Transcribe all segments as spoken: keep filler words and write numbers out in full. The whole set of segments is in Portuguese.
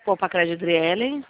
Copa Crédito Adriele.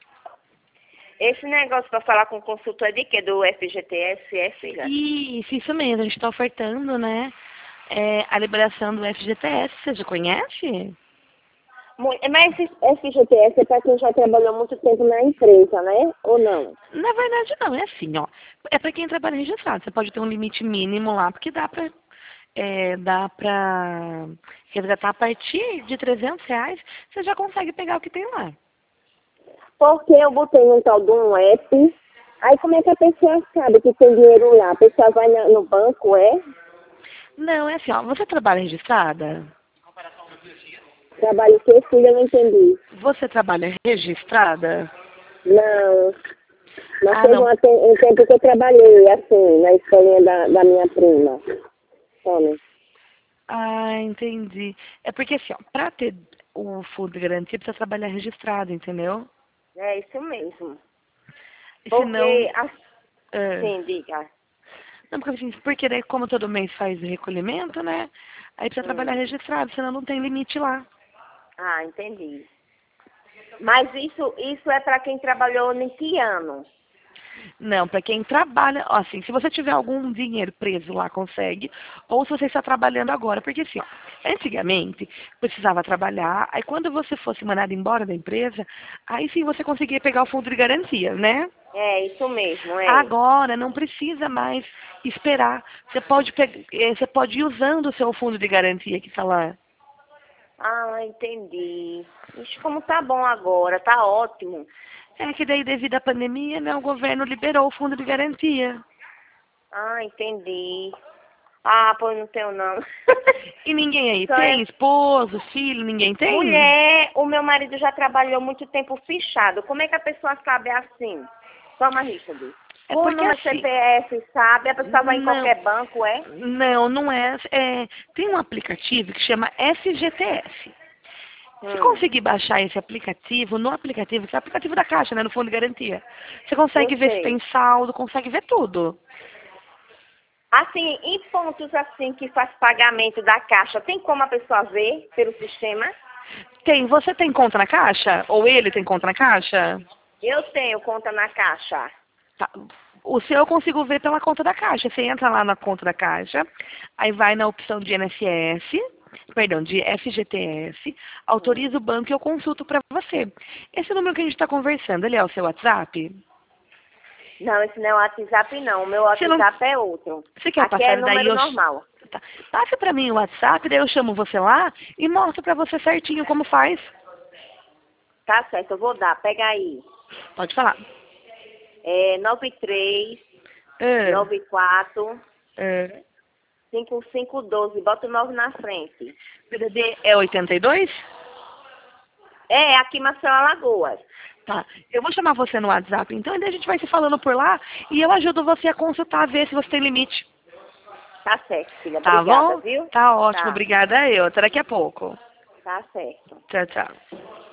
Esse negócio para falar com o consultor é de quê? Do F G T S, é, filha? Isso, isso mesmo. A gente está ofertando, né? É, a liberação do F G T S. Você já conhece? Mu- Mas esse F G T S é para quem já trabalhou muito tempo na empresa, né? Ou não? Na verdade, não. É assim, ó. É para quem trabalha registrado. Você pode ter um limite mínimo lá, porque dá para é, dá para resgatar a partir de trezentos reais. Você já consegue pegar o que tem lá. Porque eu botei num tal de um app. Aí como é que a pessoa sabe que tem dinheiro lá? A pessoa vai na- no banco, é? Não, é assim, ó. Você trabalha registrada? Trabalho que filha, eu não entendi. Você trabalha registrada? Não. Mas Ah, teve não. uma te- um tempo que eu trabalhei, assim, na escolinha da, da minha prima. Tome. Ah, entendi. É porque assim, ó, para ter o fundo de garantia precisa trabalhar registrado, entendeu? É isso mesmo. E senão, Porque, é, assim, diga. não, porque, assim, porque daí como todo mês faz recolhimento, né? Aí precisa trabalhar Hum. registrado, senão não tem limite lá. Ah, entendi. Mas isso, isso é para quem trabalhou em que ano? Não, para quem trabalha, ó, assim, se você tiver algum dinheiro preso lá, consegue, ou se você está trabalhando agora, porque assim, ó, antigamente precisava trabalhar, aí quando você fosse mandado embora da empresa, aí sim você conseguia pegar o fundo de garantia, né? É, isso mesmo, é. Agora não precisa mais esperar. Você pode, pe- eh, você pode ir usando o seu fundo de garantia que está lá. Ah, entendi. Ixi, como tá bom agora, tá ótimo. É que daí, devido à pandemia, né, o governo liberou o fundo de garantia. Ah, entendi. Ah, pois não tenho não. E ninguém aí Só tem? é Esposo, filho, ninguém tem? mulher, o meu marido já trabalhou muito tempo fechado. Como é que a pessoa sabe assim? Toma, Richard. É O porque número assim, C P F, sabe? A pessoa vai em não, qualquer banco, é? não, não é, é. Tem um aplicativo que chama F G T S. Se Hum, conseguir baixar esse aplicativo, no aplicativo, que é o aplicativo da Caixa, né, no fundo de garantia, você eu consegue ver se tem sei. saldo, consegue ver tudo. Assim, em pontos assim que faz pagamento da caixa, tem como a pessoa ver pelo sistema? Tem, você tem conta na Caixa? Ou ele tem conta na Caixa? Eu tenho conta na caixa. Tá. O seu eu consigo ver pela conta da Caixa. Você entra lá na conta da Caixa, aí vai na opção de I N S S, perdão, de F G T S, Hum. autoriza o banco e eu consulto para você. Esse número que a gente está conversando, ele é o seu WhatsApp? Não, esse não é o WhatsApp não. O meu Você não, WhatsApp é outro. você quer Aqui é passar daí? número Eu, normal. tá. Passa para mim o WhatsApp, daí eu chamo você lá e mostro para você certinho como faz. Tá certo, eu vou dar. Pega aí. Pode falar. É nove três É, nove quatro é. cinco cinco um dois. Bota o nove na frente. D D D é oitenta e dois? É, aqui em Maceió, Alagoas. Tá. Eu vou chamar você no WhatsApp, então, e daí a gente vai se falando por lá e eu ajudo você a consultar, ver se você tem limite. Tá certo, filha. Tá Obrigada, bom? viu? Tá ótimo. Tá. Obrigada eu. Até daqui a pouco. Tá certo. Tchau, tchau.